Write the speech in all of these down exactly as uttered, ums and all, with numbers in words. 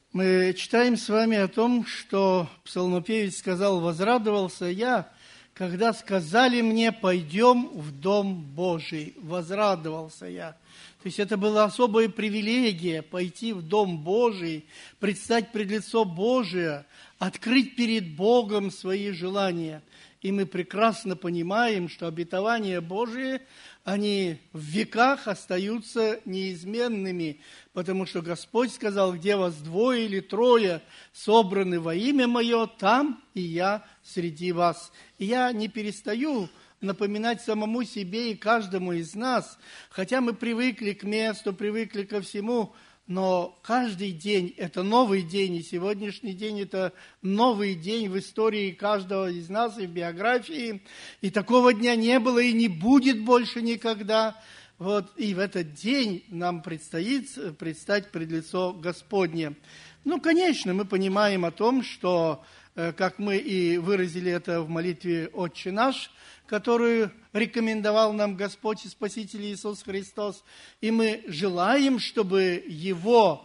Мы читаем с вами о том, что псалмопевец сказал: «Возрадовался я, когда сказали мне: пойдем в Дом Божий». Возрадовался я. То есть это была особая привилегия пойти в Дом Божий, предстать пред лицо Божие, открыть перед Богом свои желания. И мы прекрасно понимаем, что обетования Божии, они в веках остаются неизменными, потому что Господь сказал: где вас двое или трое собраны во имя Мое, там и я среди вас. И я не перестаю напоминать самому себе и каждому из нас, хотя мы привыкли к месту, привыкли ко всему, но каждый день – это новый день, и сегодняшний день – это новый день в истории каждого из нас и в биографии. И такого дня не было и не будет больше никогда. Вот, и в этот день нам предстоит предстать пред лицо Господне. Ну, конечно, мы понимаем о том, что, как мы и выразили это в молитве «Отче наш», которую рекомендовал нам Господь и Спаситель Иисус Христос. И мы желаем, чтобы Его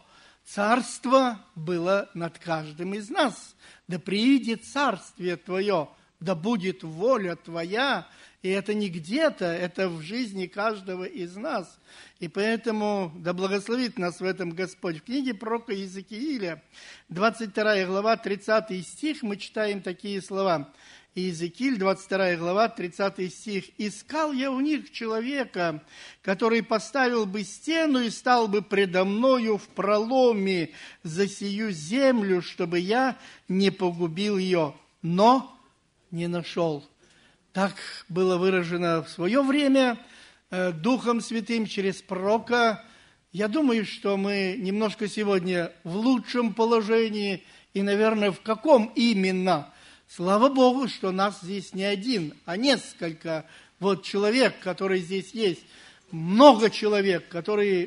Царство было над каждым из нас. Да приидет Царствие Твое, да будет воля Твоя. И это не где-то, это в жизни каждого из нас. И поэтому да благословит нас в этом Господь. В книге пророка Иезекииля, двадцать вторая глава, тридцатый стих, мы читаем такие слова. Иезекииль, двадцать вторая глава, тридцатый стих. «Искал я у них человека, который поставил бы стену и стал бы предо мною в проломе за сию землю, чтобы я не погубил ее, но не нашел». Так было выражено в свое время э, Духом Святым через пророка. Я думаю, что мы немножко сегодня в лучшем положении, и, наверное, в каком именно. Слава Богу, что нас здесь не один, а несколько вот человек, который здесь есть. Много человек, которые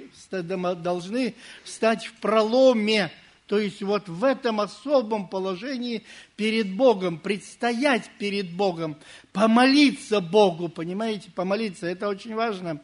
должны встать в проломе, то есть вот в этом особом положении перед Богом, предстоять перед Богом, помолиться Богу, понимаете, помолиться, это очень важно.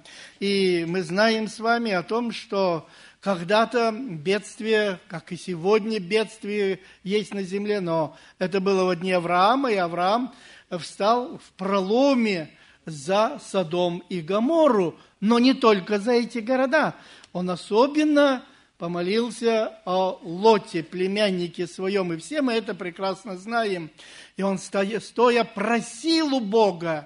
И мы знаем с вами о том, что когда-то бедствие, как и сегодня бедствие есть на земле, но это было во дни Авраама, и Авраам встал в проломе за Содом и Гоморру, но не только за эти города. Он особенно помолился о Лоте, племяннике своем, и все мы это прекрасно знаем. И он, стоя, стоя просил у Бога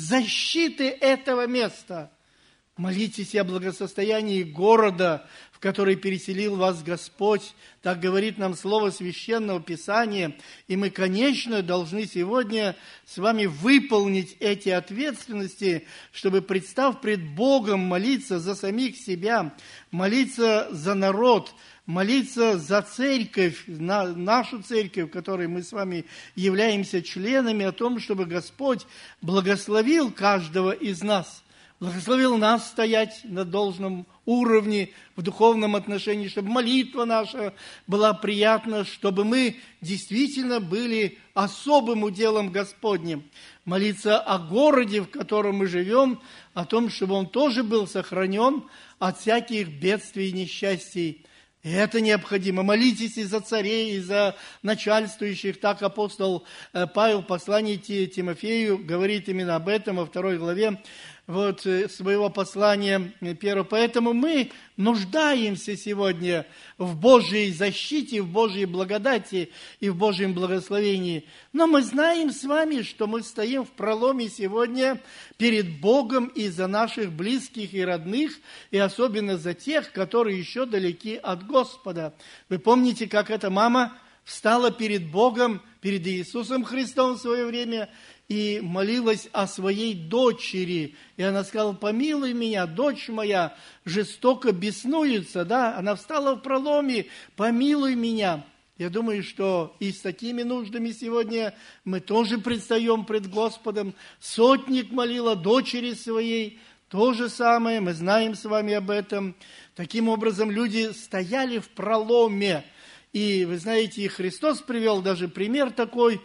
защиты этого места. Молитесь о благосостоянии города, в который переселил вас Господь. Так говорит нам слово Священного Писания. И мы, конечно, должны сегодня с вами выполнить эти ответственности, чтобы, представ пред Богом, молиться за самих себя, молиться за народ, молиться за церковь, нашу церковь, в которой мы с вами являемся членами, о том, чтобы Господь благословил каждого из нас. Благословил нас стоять на должном уровне в духовном отношении, чтобы молитва наша была приятна, чтобы мы действительно были особым уделом Господним. Молиться о городе, в котором мы живем, о том, чтобы он тоже был сохранен от всяких бедствий и несчастий. И это необходимо. Молитесь и за царей, и за начальствующих. Так апостол Павел в послании Тимофею говорит именно об этом во второй главе вот, своего послания первого. Поэтому мы нуждаемся сегодня в Божьей защите, в Божьей благодати и в Божьем благословении. Но мы знаем с вами, что мы стоим в проломе сегодня перед Богом и за наших близких и родных, и особенно за тех, которые еще далеки от Господа. Вы помните, как эта мама встала перед Богом, перед Иисусом Христом в свое время, и молилась о своей дочери. И она сказала: помилуй меня, дочь моя жестоко беснуется. Да? Она встала в проломе: помилуй меня. Я думаю, что и с такими нуждами сегодня мы тоже предстаем пред Господом. Сотник молила дочери своей. То же самое, мы знаем с вами об этом. Таким образом, люди стояли в проломе. И, вы знаете, Христос привел даже пример такой,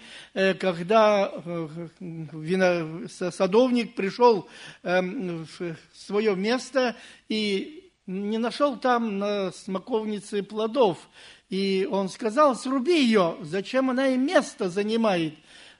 когда садовник пришел в свое место и не нашел там на смоковнице плодов. И он сказал: сруби ее, зачем она и место занимает.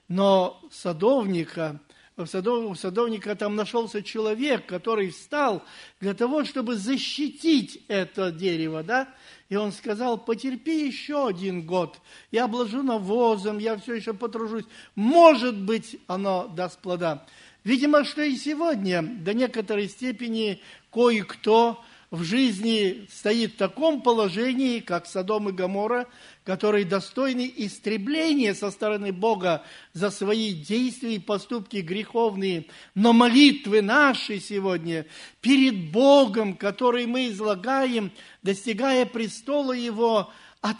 Но садовника, у садовника там нашелся человек, который встал для того, чтобы защитить это дерево, да? И он сказал: потерпи еще один год, я обложу навозом, я все еще потружусь, может быть, оно даст плода. Видимо, что и сегодня до некоторой степени кое-кто в жизни стоит в таком положении, как Содом и Гоморра, которые достойны истребления со стороны Бога за свои действия и поступки греховные. Но молитвы наши сегодня перед Богом, которые мы излагаем, достигая престола Его,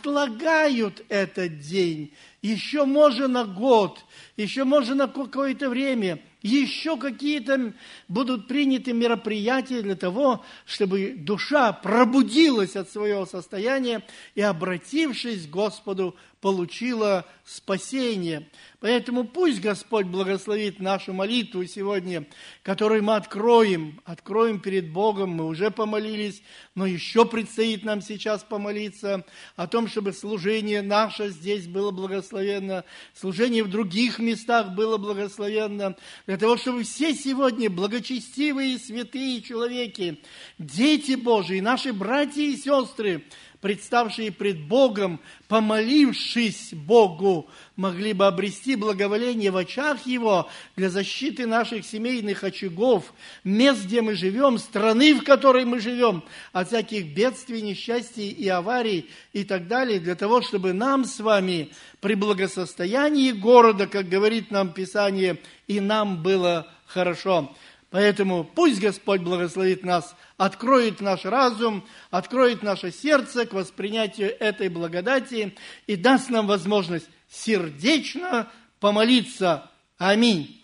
отлагают этот день. Еще можно на год, еще можно на какое-то время, еще какие-то будут приняты мероприятия для того, чтобы душа пробудилась от своего состояния и, обратившись к Господу, получила спасение. Поэтому пусть Господь благословит нашу молитву сегодня, которую мы откроем, откроем перед Богом. Мы уже помолились, но еще предстоит нам сейчас помолиться о том, чтобы служение наше здесь было благословенно, служение в других местах было благословенно, для того, чтобы все сегодня благочестивые, святые человеки, дети Божии, наши братья и сестры, представшие пред Богом, помолившись Богу, могли бы обрести благоволение в очах Его для защиты наших семейных очагов, мест, где мы живем, страны, в которой мы живем, от всяких бедствий, несчастий и аварий и так далее, для того, чтобы нам с вами при благосостоянии города, как говорит нам Писание, и нам было хорошо. Поэтому пусть Господь благословит нас, откроет наш разум, откроет наше сердце к воспринятию этой благодати и даст нам возможность сердечно помолиться. Аминь.